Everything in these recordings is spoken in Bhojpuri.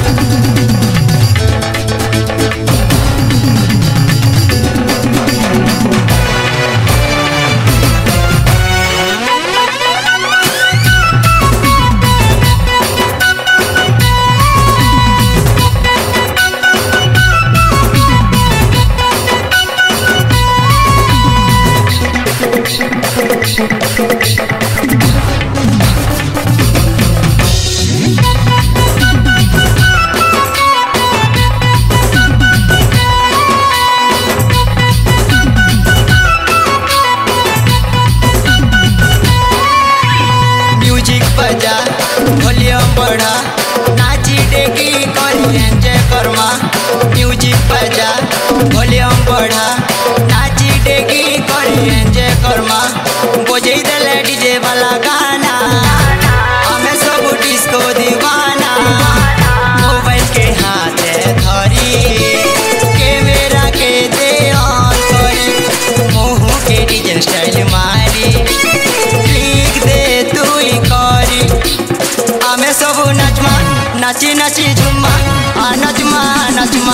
वॉल्यूम बढ़ा नाची डेगी करी एंजॉय करमा। म्यूजिक बजा वॉल्यूम बढ़ा नाची डेगी करी एंजॉय करमा। बजई देले डीजे वाला गाना हमें सब डिस्को दीवाना। मोबाइल के हाथे धरी कैमरा के दे ऑन करी मुँह के डीजे स्टाइल मारी क्लिक दे तू ही करी। हमें सब नचमा नाची नाची झुमा नचमा नचमा।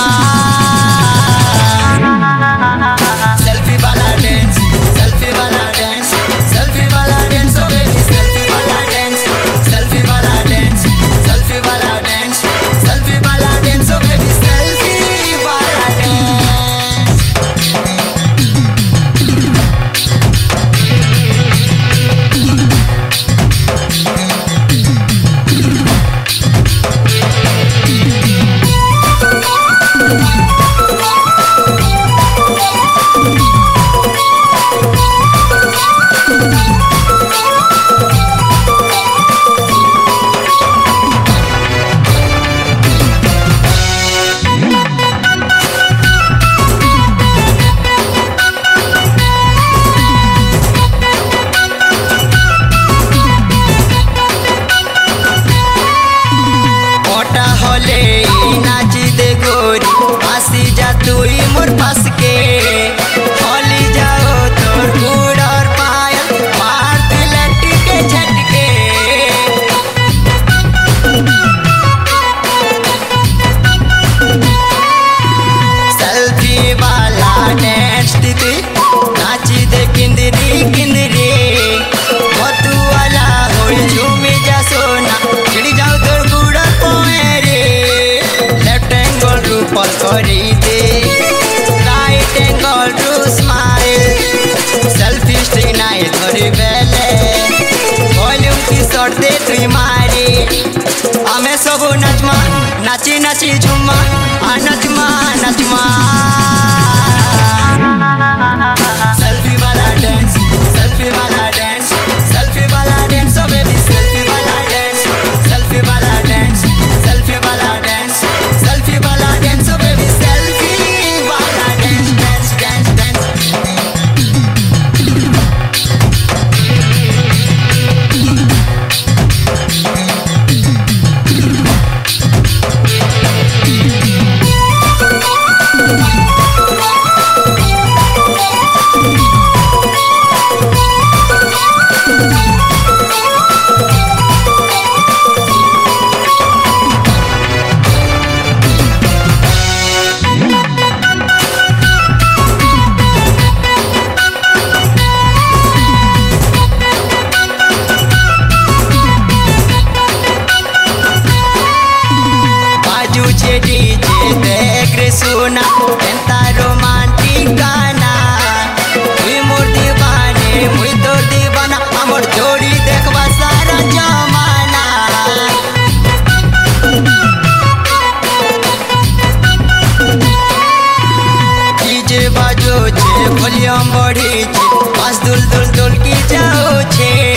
सेल्फी वाला डांस सेल्फी वाला डांस सेल्फी वाला डांस ओ बेबी सेल्फी वाला डांस सेल्फी वाला डांस सेल्फी वाला डांस सेल्फी वाला डांस ओ बेबी सेल्फी वाला डांस। नाची दे गोरी हंसी जा तू ही मोर पास के होली जाओ तोर गुड़ और पायल मार दे लट्टी के झटके। सेल्फी वाला डांस दीदी नाची दे किंदरी किंदरी तू वाला होई झूमी जा सोना चिड़ी जाओ तोर गुड़ और पायल रूपल करी दे right angle to smile selfie stick नाइ धरी बेले वॉल्यूम की शॉट दे तुई मारी। हमें सब नचमा नाची नाची झुमा नचमा नचमा। सेल्फी वाला डांस सेल्फी वाला डांस सेल्फी वाला डांस ओ बेबी सेल्फी वाला डांस सेल्फी वाला डांस सेल्फी वाला डांस सेल्फी वाला डांस ओ बेबी सेल्फी वाला dance dance dance dance. DJ देख रे सुना एंता रोमांटिक गाना मुई मोर दीवाने मुई तो दीवाना हमर जोड़ी देखबा सारा जमाना। डीजे बाजो छे वॉल्यूम बढ़ी छे बस दुल दुल दुल की जाओ छे